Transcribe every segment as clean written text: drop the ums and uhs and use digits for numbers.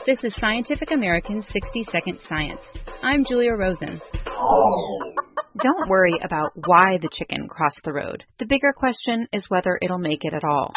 This is Scientific American's 60-Second Science. I'm Julia Rosen. Don't worry about why the chicken crossed the road. The bigger question is whether it'll make it at all.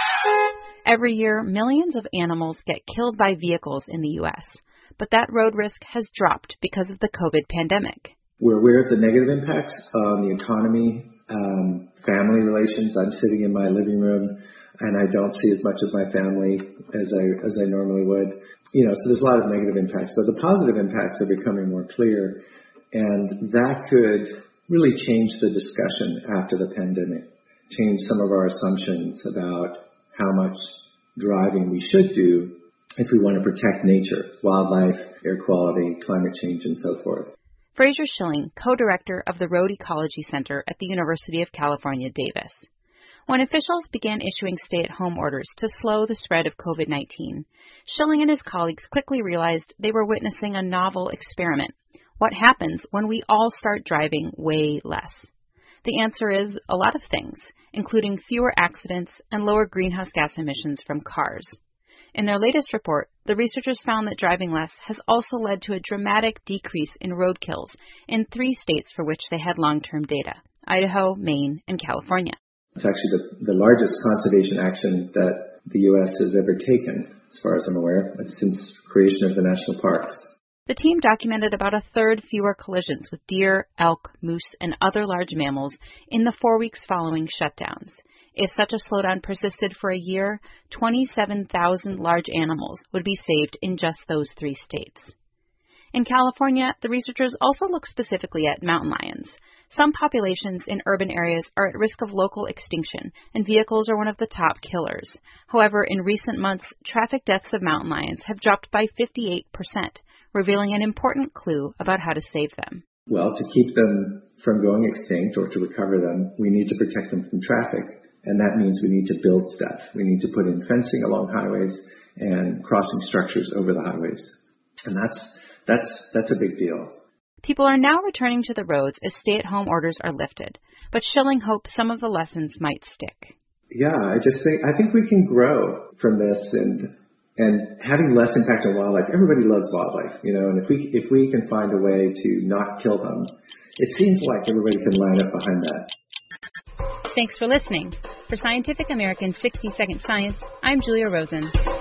Every year, millions of animals get killed by vehicles in the U.S., but that road risk has dropped because of the COVID pandemic. We're aware of the negative impacts on the economy, family relations. I'm sitting in my living room, and I don't see as much of my family as I normally would. So there's a lot of negative impacts, but the positive impacts are becoming more clear, and that could really change the discussion after the pandemic, change some of our assumptions about how much driving we should do if we want to protect nature, wildlife, air quality, climate change, and so forth. Fraser Schilling, co-director of the Road Ecology Center at the University of California, Davis. When officials began issuing stay-at-home orders to slow the spread of COVID-19, Schilling and his colleagues quickly realized they were witnessing a novel experiment. What happens when we all start driving way less? The answer is a lot of things, including fewer accidents and lower greenhouse gas emissions from cars. In their latest report, the researchers found that driving less has also led to a dramatic decrease in road kills in 3 states for which they had long-term data: Idaho, Maine, and California. It's actually the largest conservation action that the U.S. has ever taken, as far as I'm aware, since creation of the national parks. The team documented about a third fewer collisions with deer, elk, moose, and other large mammals in the 4 weeks following shutdowns. If such a slowdown persisted for a year, 27,000 large animals would be saved in just those 3 states. In California, the researchers also looked specifically at mountain lions. Some populations in urban areas are at risk of local extinction, and vehicles are one of the top killers. However, in recent months, traffic deaths of mountain lions have dropped by 58%, revealing an important clue about how to save them. Well, to keep them from going extinct or to recover them, we need to protect them from traffic, and that means we need to build stuff. We need to put in fencing along highways and crossing structures over the highways, and that's a big deal. People are now returning to the roads as stay-at-home orders are lifted, but Schilling hopes some of the lessons might stick. Yeah, I think we can grow from this and having less impact on wildlife. Everybody loves wildlife, and if we can find a way to not kill them, it seems like everybody can line up behind that. Thanks for listening. For Scientific American's 60-Second Science, I'm Julia Rosen.